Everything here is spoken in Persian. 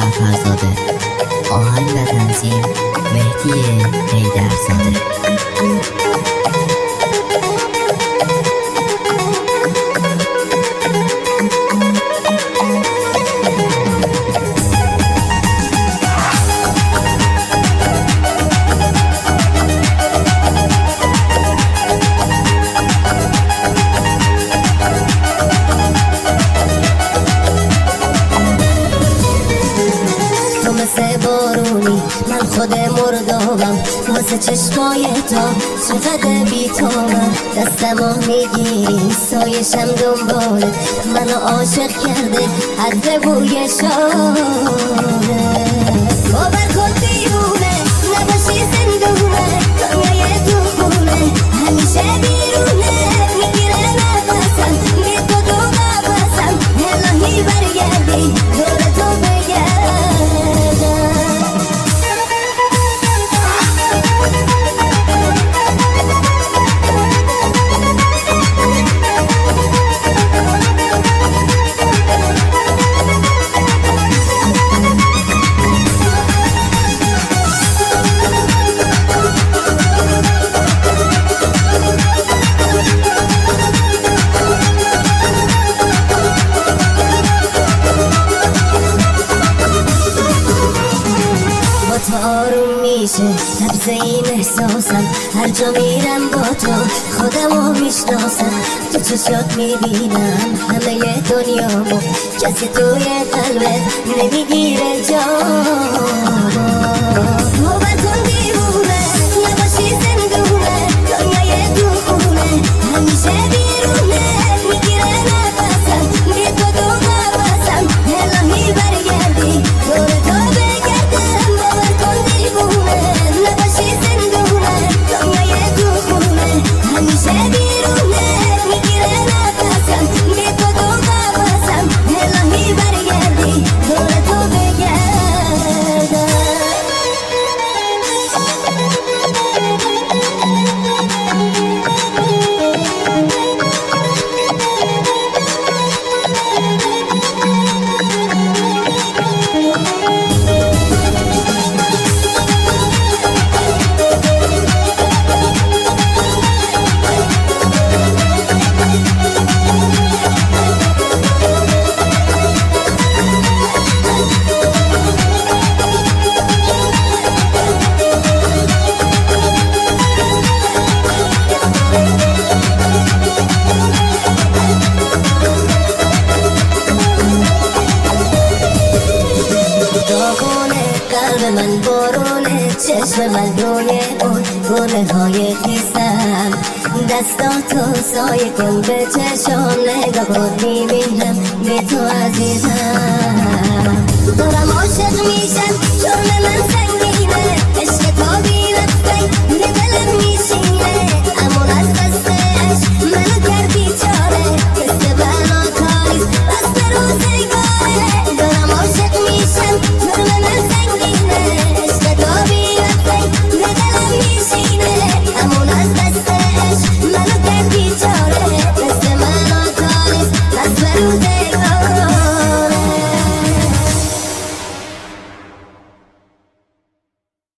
جعفرزاده. آهنگ و تنظیم مهدی حیدرزاده. مثل بارونی من خود مردابم، واسه چشمای تو چقدر بی‌تابم. دستمو میگیری سایشم دنبالت، منو عاشق کرده عطر بوی شانه. باور کن دیوونه نباشی زندونه، دنیای تو خونه همیشه بیرونه. میگیره نفسم بی تو تو قفسم، الهی برگردی دور تو بگردم. آروم میشه نبض این احساسم، هر جا میرم با تو خودمو میشناسم. تو چشات میبینم همه دنیامو، کسی توی قلبت نمیگیره جامو. باور کن دیوونه نباشی زندونه، دنیای تو خونه همیشه بیرونه. میگیره نفسم بی تو تو قفسم، الهی برگردی دور تو بگردم. باور کن دیوونه نباشی زندونه، دنیای تو خونه همیشه بیرونه. میگیره نفسم بی تو تو قفسم، الهی برگردی دور تو بگردم. قلب من بارونه، چشم من روی اون گونه های خیستم. دستاتو سایه کن به چشم، نگاه کن میبینم به تو عزیزم. دارم عاشق میشم جرم من